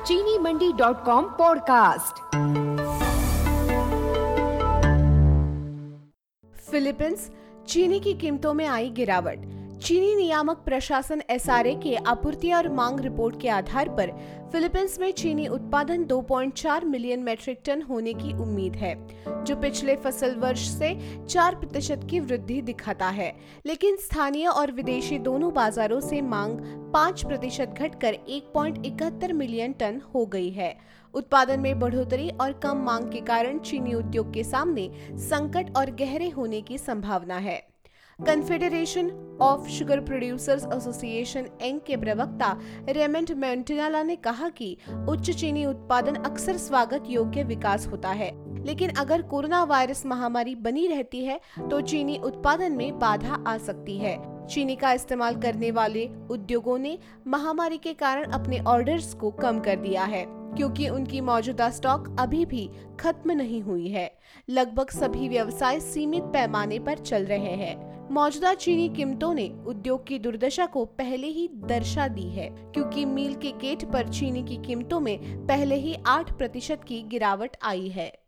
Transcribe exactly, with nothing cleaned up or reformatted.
चीनी Mandi dot com podcast. Philippines, चीनी की कीमतों में आई गिरावट। चीनी नियामक प्रशासन एस आर ए के आपूर्ति और मांग रिपोर्ट के आधार पर फिलीपींस में चीनी उत्पादन दो पॉइंट चार मिलियन मैट्रिक टन होने की उम्मीद है, जो पिछले फसल वर्ष से चार प्रतिशत की वृद्धि दिखाता है। लेकिन स्थानीय और विदेशी दोनों बाजारों से मांग पाँच प्रतिशत घटकर एक पॉइंट इकहत्तर मिलियन टन हो गई है। उत्पादन में बढ़ोतरी और कम मांग के कारण चीनी उद्योग के सामने संकट और गहरे होने की संभावना है। Confederation of sugar producers association एंग के प्रवक्ता रेमंड मोंटेनाला ने कहा कि उच्च चीनी उत्पादन अक्सर स्वागत योग्य विकास होता है, लेकिन अगर कोरोना वायरस महामारी बनी रहती है तो चीनी उत्पादन में बाधा आ सकती है। चीनी का इस्तेमाल करने वाले उद्योगों ने महामारी के कारण अपने ऑर्डर्स को कम कर दिया है, क्योंकि उनकी मौजूदा स्टॉक अभी भी खत्म नहीं हुई है। लगभग सभी व्यवसाय सीमित पैमाने पर चल रहे हैं। मौजूदा चीनी कीमतों ने उद्योग की दुर्दशा को पहले ही दर्शा दी है, क्योंकि मील के गेट पर चीनी की कीमतों में पहले ही आठ प्रतिशत की गिरावट आई है।